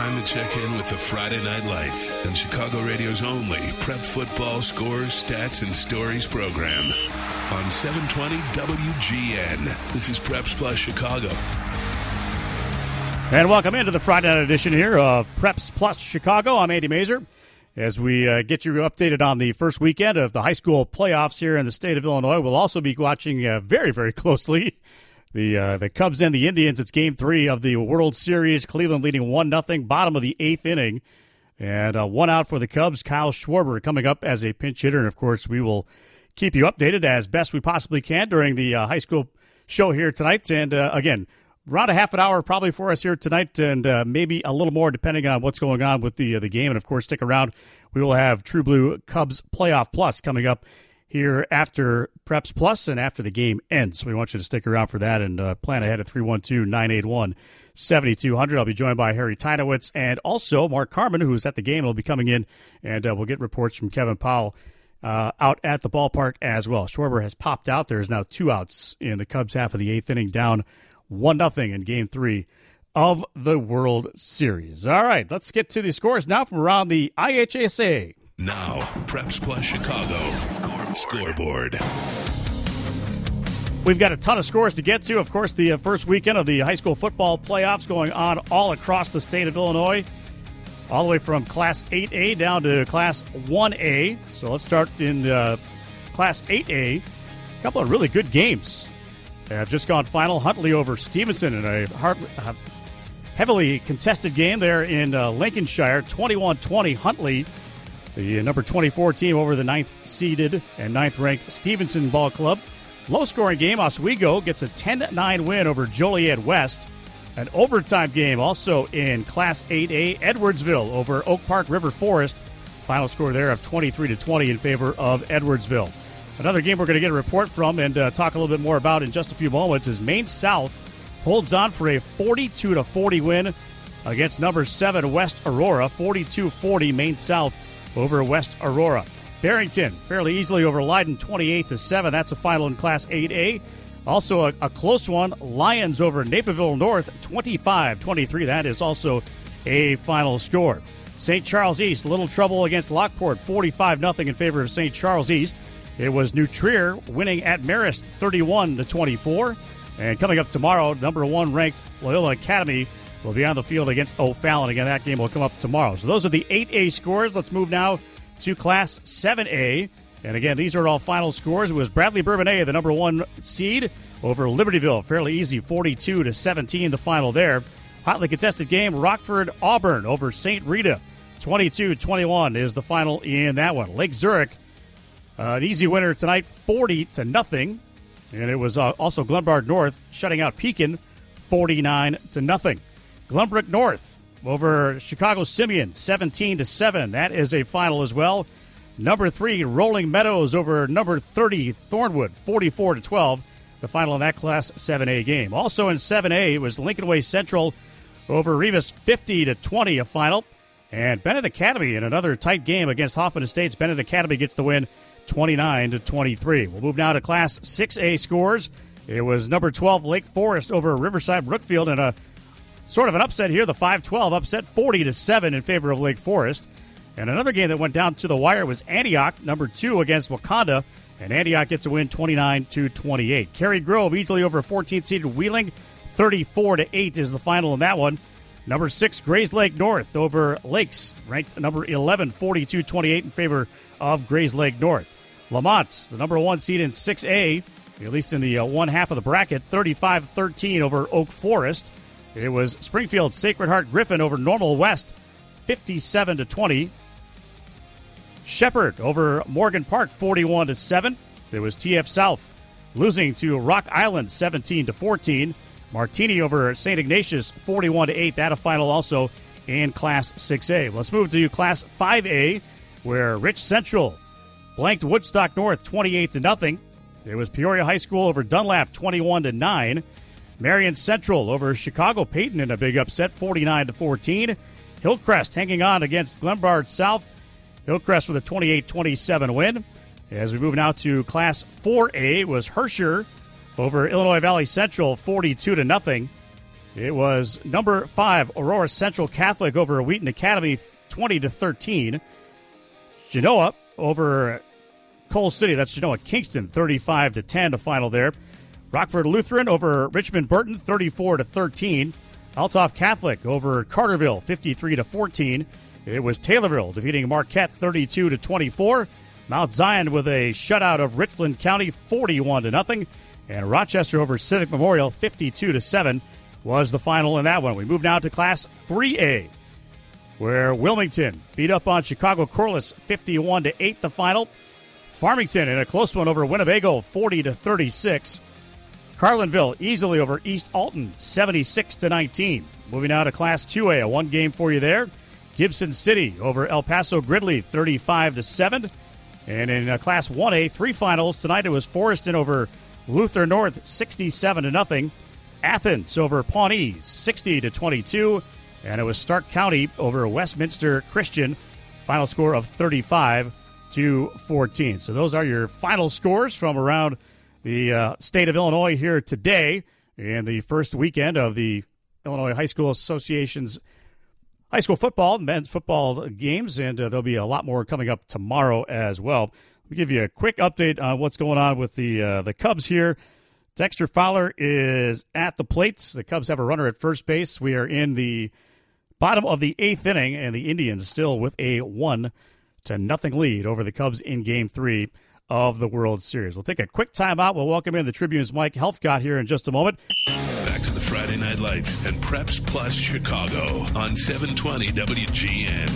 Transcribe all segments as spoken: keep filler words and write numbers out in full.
Time to check in with the Friday Night Lights and Chicago Radio's only prep football scores, stats, and stories program on seven twenty W G N. This is Preps Plus Chicago. And welcome into the Friday night edition here of Preps Plus Chicago. I'm Andy Mazer as we uh, get you updated on the first weekend of the high school playoffs here in the state of Illinois. We'll also be watching uh, very, very closely the uh, the Cubs and the Indians. It's game three of the World Series. Cleveland leading one nothing, bottom of the eighth inning. And uh, one out for the Cubs. Kyle Schwarber coming up as a pinch hitter. And, of course, we will keep you updated as best we possibly can during the uh, high school show here tonight. And, uh, again, around a half an hour probably for us here tonight, and uh, maybe a little more depending on what's going on with the uh, the game. And, of course, stick around. We will have True Blue Cubs Playoff Plus coming up here after Preps Plus and after the game ends. So we want you to stick around for that and uh, plan ahead at three one two, nine eight one, seven two zero zero. I'll be joined by Harry Teinowitz and also Mark Carman, who's at the game, will be coming in, and uh, we'll get reports from Kevin Powell uh, out at the ballpark as well. Schwarber has popped out. There's now two outs in the Cubs half of the eighth inning, down one nothing in game three of the World Series. All right, let's get to the scores now from around the I H S A. Now, Preps Plus Chicago Scoreboard. We've got a ton of scores to get to. Of course, the uh, first weekend of the high school football playoffs going on all across the state of Illinois, all the way from Class eight A down to Class one A. So let's start in uh, Class eight A. A couple of really good games have just gone final. Huntley over Stevenson in a hard, uh, heavily contested game there in uh, Lincolnshire. twenty-one twenty Huntley, the number twenty-four team, over the ninth-seeded and ninth-ranked Stevenson Ball Club. Low-scoring game, Oswego gets a ten nine win over Joliet West. An overtime game also in Class eight A, Edwardsville over Oak Park River Forest. Final score there of twenty-three to twenty in favor of Edwardsville. Another game we're going to get a report from and uh, talk a little bit more about in just a few moments is Maine South holds on for a forty-two to forty win against number seven West Aurora. forty-two forty Maine South over West Aurora. Barrington fairly easily over Leiden, twenty-eight to seven. That's a final in Class eight A. Also a, a close one, Lions over Naperville North, twenty-five twenty-three. That is also a final score. Saint Charles East, little trouble against Lockport, forty-five nothing in favor of Saint Charles East. It was New Trier winning at Marist, thirty-one to twenty-four. And coming up tomorrow, number one ranked Loyola Academy will be on the field against O'Fallon. Again, that game will come up tomorrow. So those are the eight A scores. Let's move now to Class seven A. And again, these are all final scores. It was Bradley Bourbonnais, the number one seed, over Libertyville. Fairly easy, forty-two to seventeen, the final there. Hotly contested game, Rockford Auburn over Saint Rita. twenty-two twenty-one is the final in that one. Lake Zurich, uh, an easy winner tonight, forty to nothing. And it was uh, also Glenbard North shutting out Pekin, forty-nine to nothing. Glenbrook North over Chicago Simeon, seventeen to seven. That is a final as well. Number three, Rolling Meadows over number thirty, Thornwood, forty-four to twelve. The final in that Class seven A game. Also in seven A, it was Lincoln Way Central over Rivas, fifty to twenty, a final. And Bennett Academy in another tight game against Hoffman Estates. Bennett Academy gets the win, twenty-nine to twenty-three. We'll move now to Class six A scores. It was number twelve, Lake Forest over Riverside Brookfield, and a sort of an upset here. The five twelve upset, forty to seven in favor of Lake Forest. And another game that went down to the wire was Antioch, number two, against Wakanda. And Antioch gets a win, twenty-nine to twenty-eight. Cary Grove easily over fourteenth-seeded Wheeling, thirty-four to eight is the final in that one. Number six, Grays Lake North over Lakes, ranked number eleven, forty-two twenty-eight in favor of Grays Lake North. Lamont, the number one seed in six A, at least in the uh, one half of the bracket, thirty-five thirteen over Oak Forest. It was Springfield Sacred Heart Griffin over Normal West, fifty-seven to twenty. Shepherd over Morgan Park, forty-one to seven. It was T F South losing to Rock Island, seventeen to fourteen. Martini over Saint Ignatius, forty-one to eight. That a final also in Class six A. Let's move to Class five A, where Rich Central blanked Woodstock North, twenty-eight to nothing. It was Peoria High School over Dunlap, twenty-one to nine. Marion Central over Chicago Peyton in a big upset, forty-nine to fourteen. Hillcrest hanging on against Glenbard South. Hillcrest with a twenty-eight twenty-seven win. As we move now to Class four A, it was Herscher over Illinois Valley Central, forty-two to nothing. It was number five, Aurora Central Catholic over Wheaton Academy, twenty to thirteen. Genoa over Cole City, that's Genoa Kingston, thirty-five to ten, the final there. Rockford Lutheran over Richmond Burton, thirty-four to thirteen. Althoff Catholic over Carterville, fifty-three to fourteen. It was Taylorville defeating Marquette, thirty-two to twenty-four. Mount Zion with a shutout of Richland County, forty-one to nothing. And Rochester over Civic Memorial, fifty-two to seven, was the final in that one. We move now to Class three A, where Wilmington beat up on Chicago Corliss, fifty-one to eight, the final. Farmington in a close one over Winnebago, forty to thirty-six. Carlinville easily over East Alton, seventy-six to nineteen. Moving now to Class two A, a one game for you there. Gibson City over El Paso Gridley, thirty-five to seven. And in uh, Class one A, three finals tonight, it was Forreston over Luther North, sixty-seven to nothing. Athens over Pawnee, sixty to twenty-two. And it was Stark County over Westminster Christian, final score of thirty-five to fourteen. So those are your final scores from around the uh, state of Illinois here today in the first weekend of the Illinois High School Association's high school football, men's football games, and uh, there'll be a lot more coming up tomorrow as well. Let me give you a quick update on what's going on with the uh, the Cubs here. Dexter Fowler is at the plate. The Cubs have a runner at first base. We are in the bottom of the eighth inning, and the Indians still with a one to nothing lead over the Cubs in Game Three of the World Series. We'll take a quick timeout. We'll welcome in the Tribune's Mike Helfgott here in just a moment. Back to the Friday Night Lights and Preps Plus Chicago on seven twenty W G N.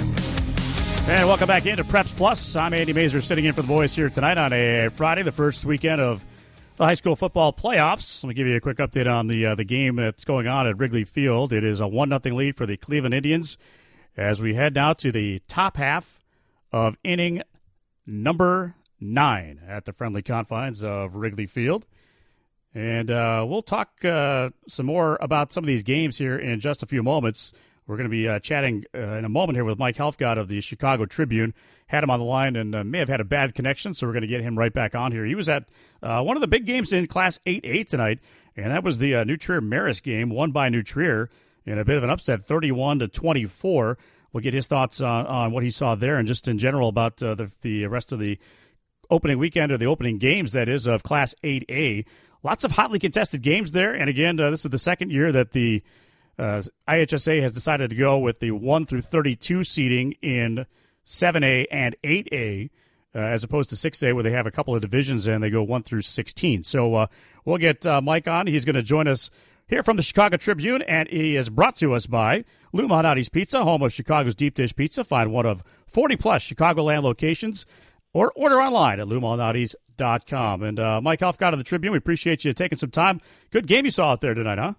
And welcome back into Preps Plus. I'm Andy Mazer sitting in for the boys here tonight on a Friday, the first weekend of the high school football playoffs. Let me give you a quick update on the uh, the game that's going on at Wrigley Field. It is a one nothing lead for the Cleveland Indians as we head now to the top half of inning number nine at the friendly confines of Wrigley Field. And uh, we'll talk uh, some more about some of these games here in just a few moments. We're going to be uh, chatting uh, in a moment here with Mike Helfgott of the Chicago Tribune. Had him on the line and uh, may have had a bad connection, so we're going to get him right back on here. He was at uh, one of the big games in Class eight A tonight, and that was the uh, New Trier-Marist game, won by New Trier in a bit of an upset, thirty-one to twenty-four. We'll get his thoughts on, on what he saw there and just in general about uh, the, the rest of the opening weekend, or the opening games, that is, of Class eight A. Lots of hotly contested games there, and again, uh, this is the second year that the uh, I H S A has decided to go with the one through thirty-two seeding in seven A and eight A, uh, as opposed to six A, where they have a couple of divisions and they go one through sixteen. So uh, we'll get uh, Mike on. He's going to join us here from the Chicago Tribune, and he is brought to us by Lou Malnati's Pizza, home of Chicago's deep dish pizza. Find one of forty-plus Chicagoland locations, or order online at lou malnati's dot com. And uh, Mike Helfgott of the Tribune, we appreciate you taking some time. Good game you saw out there tonight, huh?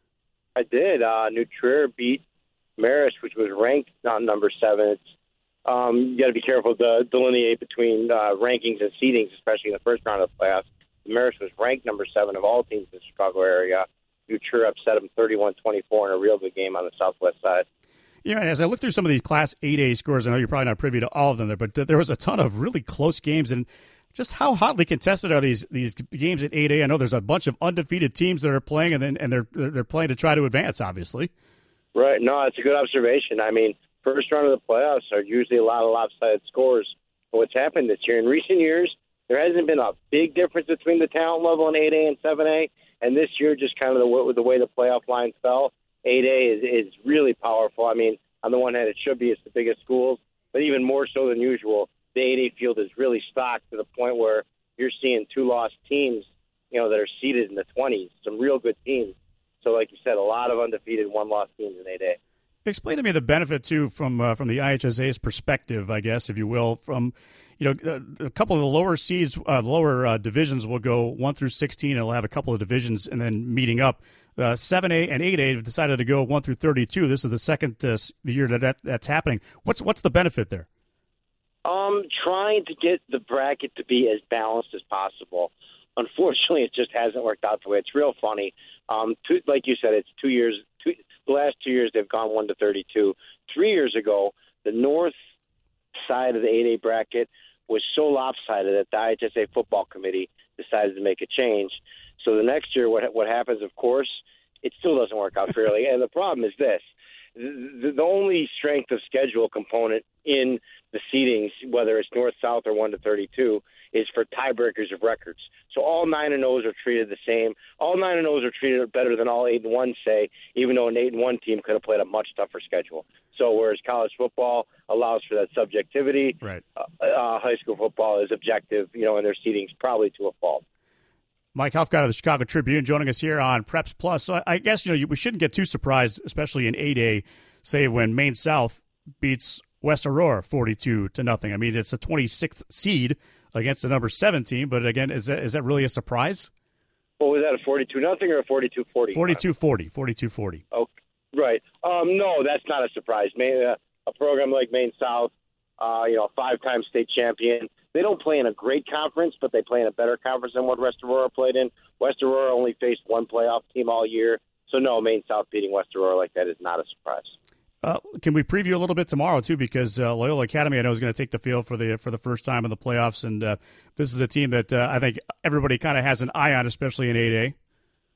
I did. Uh, New Trier beat Marist, which was ranked on number seven. It's, um, you got to be careful to delineate between uh, rankings and seedings, especially in the first round of the playoffs. Marist was ranked number seven of all teams in the Chicago area. New Trier upset them thirty-one twenty-four in a real good game on the southwest side. Yeah, as I look through some of these Class eight A scores, I know you're probably not privy to all of them there, but there was a ton of really close games. And just how hotly contested are these these games at eight A? I know there's a bunch of undefeated teams that are playing, and then and they're they're playing to try to advance, obviously. Right. No, it's a good observation. I mean, first round of the playoffs are usually a lot of lopsided scores. But what's happened this year, in recent years, there hasn't been a big difference between the talent level in eight A and seven A. And this year, just kind of the, the way the playoff lines fell, eight A is, is really powerful. I mean, on the one hand, it should be it's the biggest schools, but even more so than usual, the eight A field is really stocked to the point where you're seeing two lost teams, you know, that are seeded in the twenties, some real good teams. So, like you said, a lot of undefeated one-loss teams in eight A. Explain to me the benefit, too, from uh, from the I H S A's perspective, I guess, if you will, from, you know, a, a couple of the lower seeds, uh, lower uh, divisions will go one through sixteen, and it'll have a couple of divisions and then meeting up. Uh, seven A and eight A have decided to go one through thirty-two. This is the second uh, the year that, that that's happening. What's what's the benefit there? Um, trying to get the bracket to be as balanced as possible. Unfortunately, it just hasn't worked out the way. It's real funny. Um, two, like you said, it's two years. Two, the last two years they've gone one to thirty-two. Three years ago, the north side of the eight A bracket was so lopsided that the I H S A football committee decided to make a change. So the next year, what what happens, of course, it still doesn't work out fairly. And the problem is this. The, the only strength of schedule component in the seedings, whether it's north, south, or one to thirty-two, is for tiebreakers of records. So all nine and O's are treated the same. All nine and O's are treated better than all eight and one say, even though an eight and one team could have played a much tougher schedule. So whereas college football allows for that subjectivity, right. uh, uh, high school football is objective, you know, in their seedings probably to a fault. Mike Helfgott of the Chicago Tribune joining us here on Preps Plus. So I guess, you know, we shouldn't get too surprised, especially in eight A, say when Maine South beats West Aurora forty-two to nothing. I mean, it's a twenty-sixth seed against the number seven team, but again, is that is that really a surprise? Well, was that a forty-two nothing or a forty-two forty? forty-two forty. forty-two forty. Oh, right. Um, no, that's not a surprise. Maine, uh, a program like Maine South, uh, you know, five-time state champion. They don't play in a great conference, but they play in a better conference than what West Aurora played in. West Aurora only faced one playoff team all year. So, no, Maine South beating West Aurora like that is not a surprise. Uh, can we preview a little bit tomorrow, too? Because uh, Loyola Academy, I know, is going to take the field for the for the first time in the playoffs. And uh, this is a team that uh, I think everybody kind of has an eye on, especially in eight A.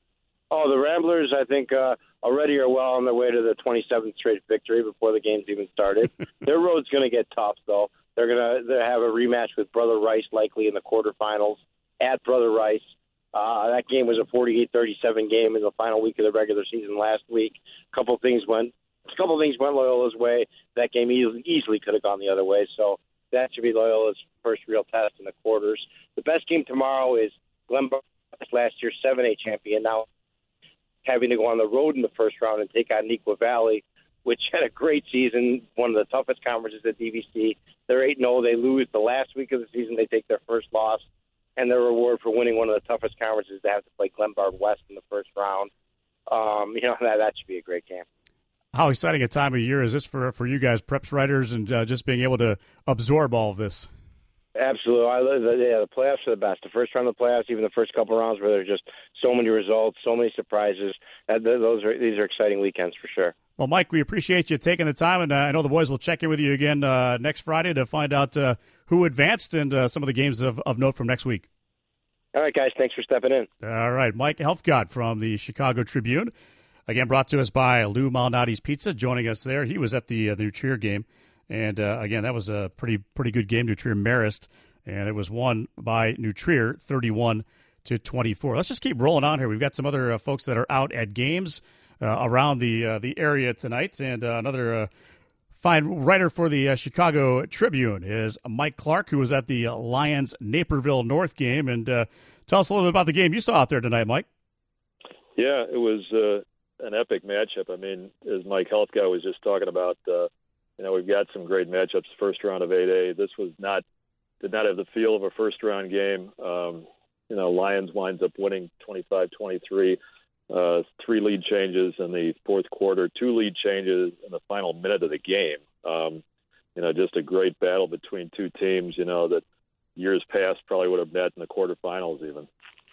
Oh, the Ramblers, I think, uh, already are well on their way to the twenty-seventh straight victory before the game's even started. Their road's going to get tough, though. They're going to have a rematch with Brother Rice likely in the quarterfinals at Brother Rice. Uh, that game was a forty-eight thirty-seven game in the final week of the regular season last week. A couple things went, a couple things went Loyola's way. That game easily, easily could have gone the other way. So that should be Loyola's first real test in the quarters. The best game tomorrow is Glenbard, last year's seven A champion, now having to go on the road in the first round and take on Neuqua Valley, which had a great season, one of the toughest conferences at D V C. They're eight and oh. They lose the last week of the season. They take their first loss, and their reward for winning one of the toughest conferences to have to play Glenbard West in the first round. Um, you know, that, that should be a great game. How exciting a time of year is this for, for you guys, preps writers, and uh, just being able to absorb all of this? Absolutely. I love the, yeah, the playoffs are the best. The first round of the playoffs, even the first couple of rounds where there's just so many results, so many surprises. That, those are These are exciting weekends for sure. Well, Mike, we appreciate you taking the time, and uh, I know the boys will check in with you again uh, next Friday to find out uh, who advanced and uh, some of the games of, of note from next week. All right, guys. Thanks for stepping in. All right. Mike Helfgott from the Chicago Tribune, again brought to us by Lou Malnati's Pizza, joining us there. He was at the, uh, the New Trier game, and uh, again, that was a pretty pretty good game, New Trier-Marist, and it was won by New Trier thirty-one to twenty-four. Let's just keep rolling on here. We've got some other uh, folks that are out at games Uh, around the uh, the area tonight, and uh, another uh, fine writer for the uh, Chicago Tribune is Mike Clark, who was at the Lions Naperville North game. And uh, tell us a little bit about the game you saw out there tonight, Mike. Yeah, it was uh, an epic matchup. I mean, as Mike Helfgott was just talking about, uh, you know, we've got some great matchups. First round of eight A. This was not did not have the feel of a first round game. Um, you know, Lions winds up winning twenty-five twenty-three. Uh, three lead changes in the fourth quarter, two lead changes in the final minute of the game. Um, you know, just a great battle between two teams, you know, that years past probably would have met in the quarterfinals even.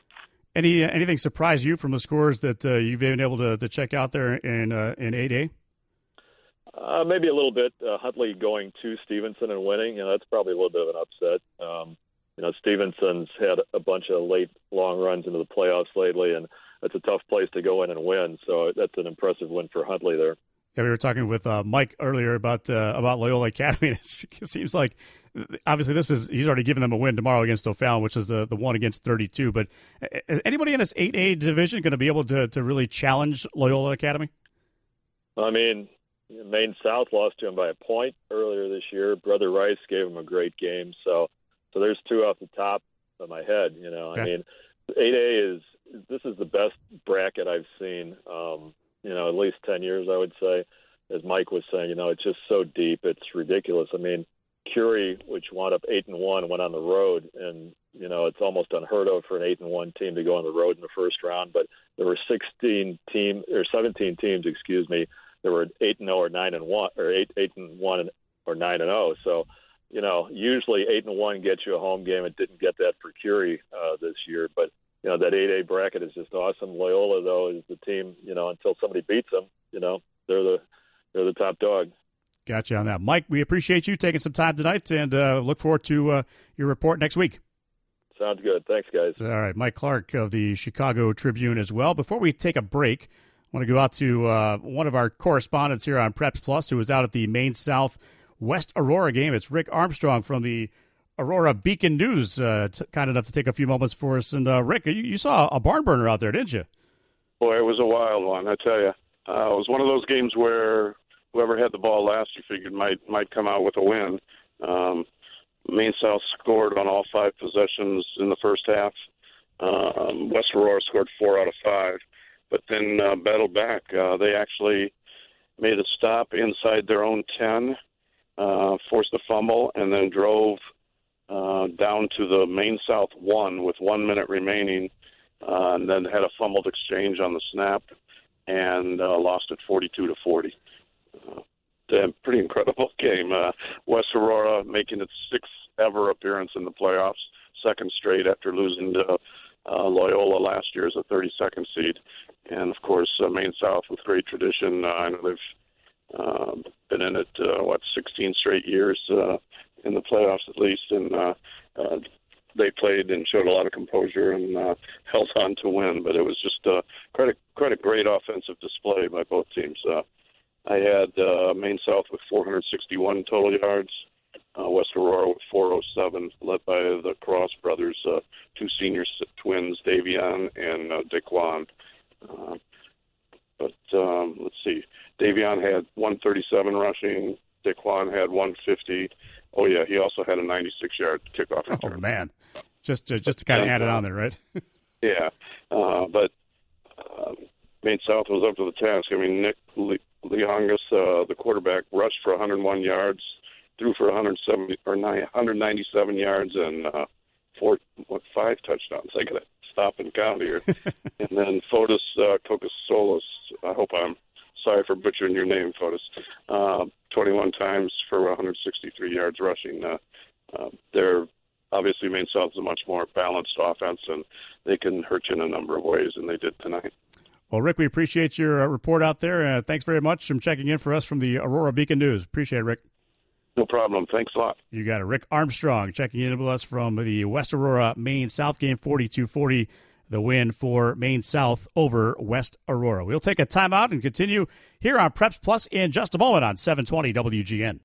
Any Anything surprise you from the scores that uh, you've been able to, to check out there in uh, in eight A? Uh, maybe a little bit. Uh, Huntley going to Stevenson and winning, you know, that's probably a little bit of an upset. Um, you know, Stevenson's had a bunch of late, long runs into the playoffs lately, and it's a tough place to go in and win. So that's an impressive win for Huntley there. Yeah, we were talking with uh, Mike earlier about uh, about Loyola Academy. It seems like obviously this is he's already given them a win tomorrow against O'Fallon, which is the, the one against thirty-two. But is anybody in this eight A division going to be able to, to really challenge Loyola Academy? I mean, Maine South lost to him by a point earlier this year. Brother Rice gave him a great game. So so there's two off the top of my head. You know, okay. I mean, eight A is this is the best bracket I've seen. Um, you know, at least ten years, I would say. As Mike was saying, you know, it's just so deep, it's ridiculous. I mean, Curie, which wound up eight and one, went on the road, and you know, it's almost unheard of for an eight and one team to go on the road in the first round. But there were sixteen team or seventeen teams, excuse me. There were eight and zero or nine and one, or eight eight and one or nine and zero. So, you know, usually eight and one gets you a home game. It didn't get that for Curie uh, this year, but. You know, that eight A bracket is just awesome. Loyola, though, is the team, you know, until somebody beats them, you know, they're the they're the top dog. Gotcha on that. Mike, we appreciate you taking some time tonight, and uh, look forward to uh, your report next week. Sounds good. Thanks, guys. All right, Mike Clark of the Chicago Tribune as well. Before we take a break, I I want to go out to uh, one of our correspondents here on Preps Plus who was out at the Maine South West Aurora game. It's Rick Armstrong from the Aurora Beacon News, uh, t- kind enough to take a few moments for us. And, uh, Rick, you, you saw a barn burner out there, didn't you? Boy, it was a wild one, I tell you. Uh, it was one of those games where whoever had the ball last, you figured might might come out with a win. Um, Maine South scored on all five possessions in the first half. Um, West Aurora scored four out of five, but then uh, battled back. Uh, they actually made a stop inside their own ten, uh, forced a fumble, and then drove uh, down to the Maine South one with one minute remaining, uh, and then had a fumbled exchange on the snap and uh, lost it forty-two to forty. Uh, a pretty incredible game. Uh, West Aurora making its sixth ever appearance in the playoffs, second straight after losing to uh, Loyola last year as a thirty-second seed. And, of course, uh, Maine South with great tradition. Uh, I know they've uh, been in it, uh, what, sixteen straight years uh, in the playoffs at least. And uh, uh, they played and showed a lot of composure and uh, held on to win. But it was just uh, quite, a, quite a great offensive display by both teams. Uh, I had uh, Maine South with four hundred sixty-one total yards, uh, West Aurora with four oh seven, led by the Cross brothers, uh, two senior twins, Davion and uh, Daquan. Uh, but um, let's see, Davion had one thirty-seven rushing, Daquan had one fifty. Oh, yeah, he also had a ninety-six yard kickoff return. Oh, man. Just to, just to kind of add it on there, right? Yeah, uh, but uh, Maine South was up to the task. I mean, Nick Le- Leongas, uh, the quarterback, rushed for one hundred one yards, threw for one hundred seventy or one hundred ninety-seven yards, and uh, four, what, five touchdowns. I got to stop and count here. And then Fotis uh, Kokosolis, I hope I'm sorry for butchering your name, Fotis, uh, twenty-one times for one hundred sixty-three yards rushing. Uh, uh, they're obviously Maine South is a much more balanced offense, and they can hurt you in a number of ways, and they did tonight. Well, Rick, we appreciate your uh, report out there. Uh, thanks very much for checking in for us from the Aurora Beacon News. Appreciate it, Rick. No problem. Thanks a lot. You got it. Rick Armstrong checking in with us from the West Aurora Maine South game, forty-two forty, the win for Maine South over West Aurora. We'll take a timeout and continue here on Preps Plus in just a moment on seven twenty W G N.